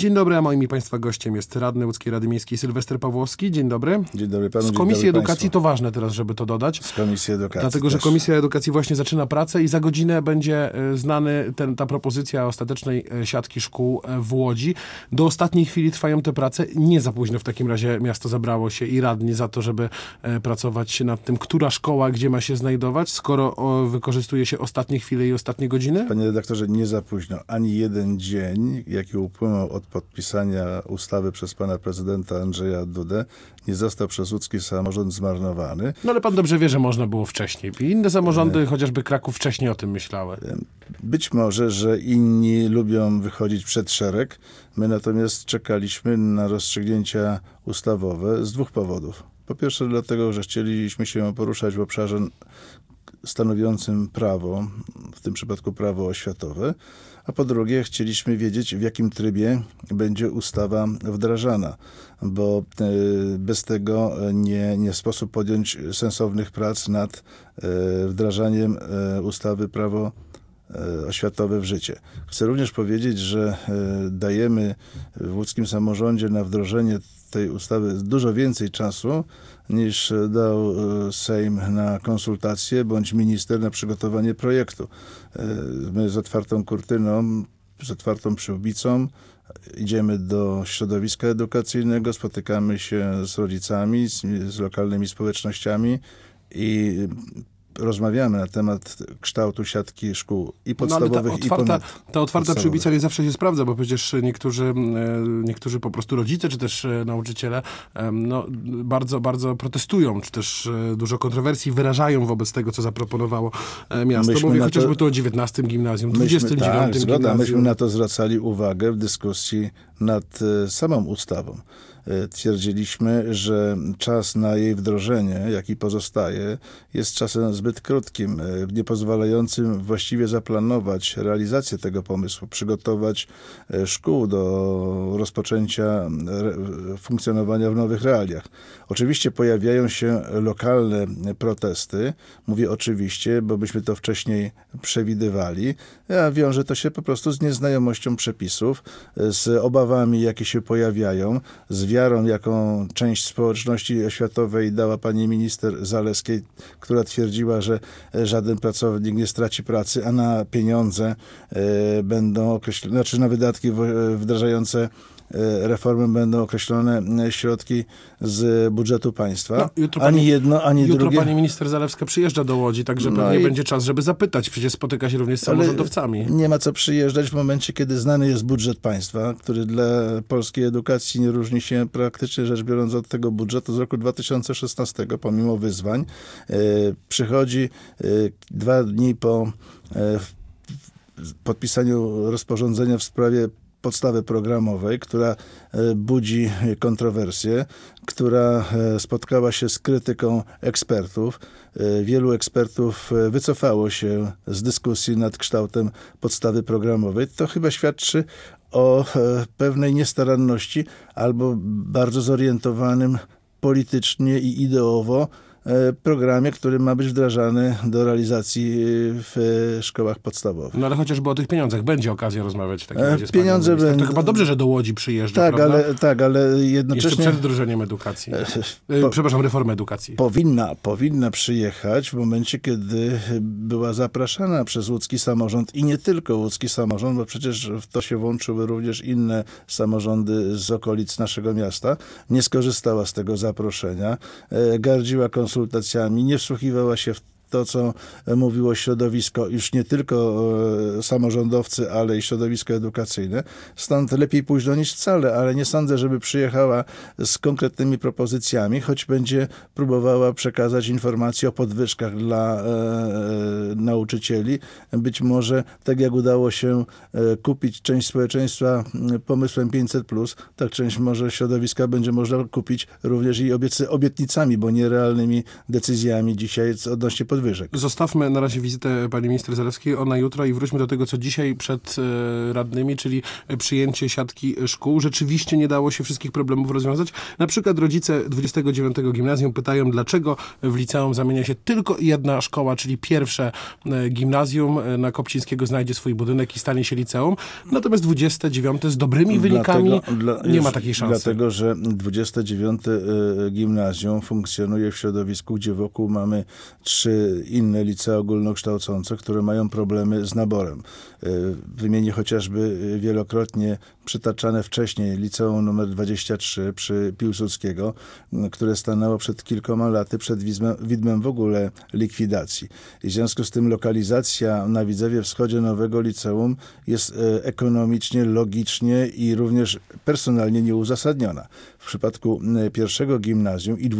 Dzień dobry, a moim i Państwa gościem jest radny Łódzkiej Rady Miejskiej Sylwester Pawłowski. Dzień dobry. Dzień dobry panu. Z Komisji Edukacji to ważne teraz, żeby to dodać. Z Komisji Edukacji Dlatego, że też. Komisja Edukacji właśnie zaczyna pracę i za godzinę będzie znany ta propozycja ostatecznej siatki szkół w Łodzi. Do ostatniej chwili trwają te prace. Nie za późno w takim razie miasto zabrało się i radni za to, żeby pracować nad tym, która szkoła gdzie ma się znajdować, skoro wykorzystuje się ostatnie chwile i ostatnie godziny? Panie redaktorze, nie za późno. Ani jeden dzień, jaki upłynął od podpisania ustawy przez pana prezydenta Andrzeja Dudę, nie został przez łódzki samorząd zmarnowany. No ale pan dobrze wie, że można było wcześniej. Inne samorządy, chociażby Kraków, wcześniej o tym myślały. Być może, że inni lubią wychodzić przed szereg. My natomiast czekaliśmy na rozstrzygnięcia ustawowe z dwóch powodów. Po pierwsze dlatego, że chcieliśmy się poruszać w obszarze stanowiącym prawo, w tym przypadku prawo oświatowe, a po drugie chcieliśmy wiedzieć, w jakim trybie będzie ustawa wdrażana, bo bez tego nie sposób podjąć sensownych prac nad wdrażaniem ustawy prawo oświatowe w życie. Chcę również powiedzieć, że dajemy w łódzkim samorządzie na wdrożenie tej ustawy dużo więcej czasu niż dał Sejm na konsultacje bądź minister na przygotowanie projektu. My z otwartą kurtyną, z otwartą przyłbicą idziemy do środowiska edukacyjnego, spotykamy się z rodzicami, z lokalnymi społecznościami i rozmawiamy na temat kształtu siatki szkół i podstawowych, i ponad. Ta otwarta przyłbica nie zawsze się sprawdza, bo przecież niektórzy po prostu rodzice, czy też nauczyciele bardzo, bardzo protestują, czy też dużo kontrowersji wyrażają wobec tego, co zaproponowało miasto. Mówię chociażby tu o 19 gimnazjum, 29 gimnazjum. Myśmy na to zwracali uwagę w dyskusji nad samą ustawą. Twierdziliśmy, że czas na jej wdrożenie, jaki pozostaje, jest czasem zbyt krótkim, nie pozwalającym właściwie zaplanować realizację tego pomysłu, przygotować szkół do rozpoczęcia funkcjonowania w nowych realiach. Oczywiście pojawiają się lokalne protesty. Mówię oczywiście, bo byśmy to wcześniej przewidywali, a wiąże to się po prostu z nieznajomością przepisów, z obawami, jakie się pojawiają, z wiarą, jaką część społeczności oświatowej dała pani minister Zalewskiej, która twierdziła, że żaden pracownik nie straci pracy, a na pieniądze będą określone, znaczy na wydatki wdrażające reformy będą określone środki z budżetu państwa. Ani jedno, ani drugie. Jutro pani minister Zalewska przyjeżdża do Łodzi, także pewnie będzie czas, żeby zapytać. Przecież spotyka się również z samorządowcami. Nie ma co przyjeżdżać w momencie, kiedy znany jest budżet państwa, który dla polskiej edukacji nie różni się praktycznie rzecz biorąc od tego budżetu z roku 2016, pomimo wyzwań. Przychodzi 2 dni po podpisaniu rozporządzenia w sprawie podstawy programowej, która budzi kontrowersje, która spotkała się z krytyką ekspertów. Wielu ekspertów wycofało się z dyskusji nad kształtem podstawy programowej. To chyba świadczy o pewnej niestaranności albo bardzo zorientowanym politycznie i ideowo programie, który ma być wdrażany do realizacji w szkołach podstawowych. No ale chociażby o tych pieniądzach będzie okazja rozmawiać w takim razie z pieniądze panią. To chyba dobrze, że do Łodzi przyjeżdża, prawda? Ale jednocześnie... Jeszcze przed wdrożeniem edukacji. Przepraszam, reformy edukacji. Powinna przyjechać w momencie, kiedy była zapraszana przez łódzki samorząd i nie tylko łódzki samorząd, bo przecież w to się włączyły również inne samorządy z okolic naszego miasta. Nie skorzystała z tego zaproszenia. Gardziła konsultacjami, nie wsłuchiwała się w to, co mówiło środowisko, już nie tylko samorządowcy, ale i środowisko edukacyjne. Stąd lepiej późno niż wcale, ale nie sądzę, żeby przyjechała z konkretnymi propozycjami, choć będzie próbowała przekazać informacje o podwyżkach dla nauczycieli. Być może, tak jak udało się kupić część społeczeństwa pomysłem 500+, tak część może środowiska będzie można kupić również i obietnicami, bo nierealnymi decyzjami dzisiaj odnośnie podwyżki podwyżek. Zostawmy na razie wizytę pani minister Zalewskiej, ona jutro, i wróćmy do tego, co dzisiaj przed radnymi, czyli przyjęcie siatki szkół. Rzeczywiście nie dało się wszystkich problemów rozwiązać. Na przykład rodzice 29 gimnazjum pytają, dlaczego w liceum zamienia się tylko jedna szkoła, czyli pierwsze gimnazjum na Kopcińskiego znajdzie swój budynek i stanie się liceum. Natomiast 29 z dobrymi wynikami nie ma takiej szansy. Dlatego, że 29 gimnazjum funkcjonuje w środowisku, gdzie wokół mamy 3 inne licea ogólnokształcące, które mają problemy z naborem. Wymienię chociażby wielokrotnie przytaczane wcześniej liceum nr 23 przy Piłsudskiego, które stanęło przed kilkoma laty przed widmem w ogóle likwidacji. I w związku z tym lokalizacja na Widzewie Wschodzie nowego liceum jest ekonomicznie, logicznie i również personalnie nieuzasadniona. W przypadku pierwszego gimnazjum i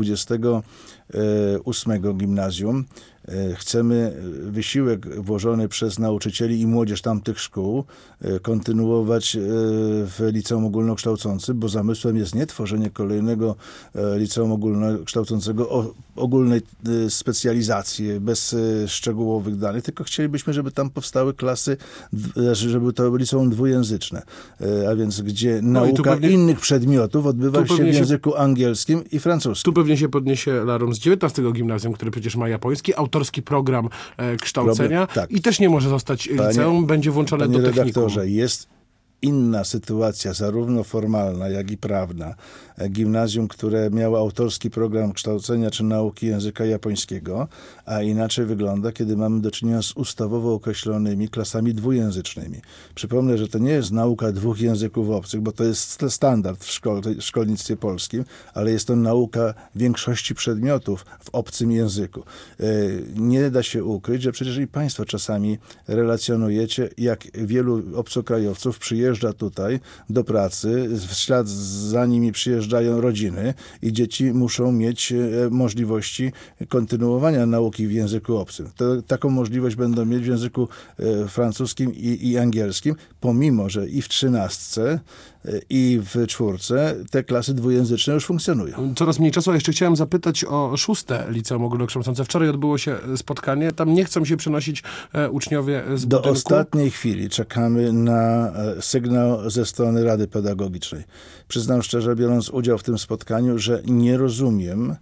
28 gimnazjum chcemy wysiłek włożony przez nauczycieli i młodzież tamtych szkół kontynuować w liceum ogólnokształcącym, bo zamysłem jest nie tworzenie kolejnego liceum ogólnokształcącego o ogólnej specjalizacji, bez szczegółowych danych, tylko chcielibyśmy, żeby tam powstały klasy, żeby to liceum dwujęzyczne, a więc gdzie nauka innych przedmiotów odbywa się w języku angielskim i francuskim. Tu pewnie się podniesie larum z 19 gimnazjum, który przecież ma japoński, autorski program kształcenia i też nie może zostać liceum, będzie włączone do technikum. Panie redaktorze, jest inna sytuacja, zarówno formalna, jak i prawna. Gimnazjum, które miało autorski program kształcenia czy nauki języka japońskiego, a inaczej wygląda, kiedy mamy do czynienia z ustawowo określonymi klasami dwujęzycznymi. Przypomnę, że to nie jest nauka 2 języków obcych, bo to jest standard w szkolnictwie polskim, ale jest to nauka większości przedmiotów w obcym języku. Nie da się ukryć, że przecież i państwo czasami relacjonujecie, jak wielu obcokrajowców przyjeżdża tutaj do pracy, w ślad za nimi przyjeżdżają rodziny i dzieci muszą mieć możliwości kontynuowania nauki w języku obcym. Taką możliwość będą mieć w języku francuskim i angielskim, pomimo że i w 13 i w 4 te klasy dwujęzyczne już funkcjonują. Coraz mniej czasu, a jeszcze chciałem zapytać o 6 liceum ogólnokształcące. Wczoraj odbyło się spotkanie, tam nie chcą się przenosić uczniowie z budynku. Do ostatniej chwili czekamy na sygnał ze strony Rady Pedagogicznej. Przyznam szczerze, biorąc udział w tym spotkaniu, że nie rozumiem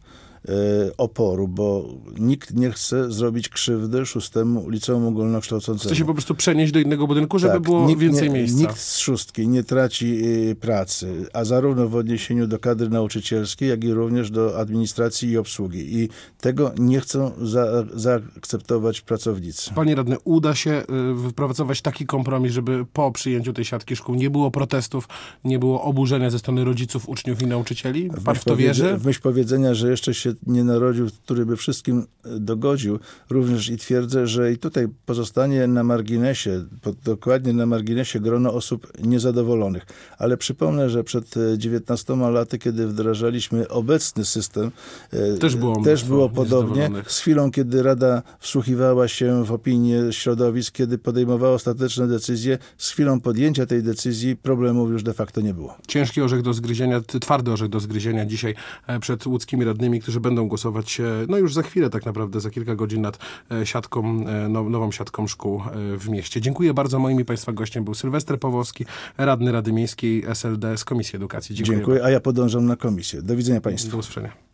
oporu, bo nikt nie chce zrobić krzywdy 6 liceum ogólnokształcącemu. Chce się po prostu przenieść do innego budynku, żeby było więcej miejsca. Nikt z 6 nie traci pracy, a zarówno w odniesieniu do kadry nauczycielskiej, jak i również do administracji i obsługi. I tego nie chcą zaakceptować pracownicy. Panie radny, uda się wypracować taki kompromis, żeby po przyjęciu tej siatki szkół nie było protestów, nie było oburzenia ze strony rodziców, uczniów i nauczycieli? Pan w to wierzy? W myśl powiedzenia, że jeszcze się nie narodził, który by wszystkim dogodził, również i twierdzę, że i tutaj pozostanie na marginesie, dokładnie na marginesie grono osób niezadowolonych. Ale przypomnę, że przed 19 laty, kiedy wdrażaliśmy obecny system, też było podobnie. Z chwilą, kiedy Rada wsłuchiwała się w opinię środowisk, kiedy podejmowała ostateczne decyzje, z chwilą podjęcia tej decyzji problemów już de facto nie było. Ciężki orzech do zgryzienia, twardy orzech do zgryzienia dzisiaj przed łódzkimi radnymi, którzy będą głosować już za chwilę, tak naprawdę za kilka godzin nad siatką, nową siatką szkół w mieście. Dziękuję bardzo. Moim i Państwa gościem był Sylwester Pawłowski, radny Rady Miejskiej SLD z Komisji Edukacji. Dziękuję, a ja podążam na komisję. Do widzenia Państwu. Do usłyszenia.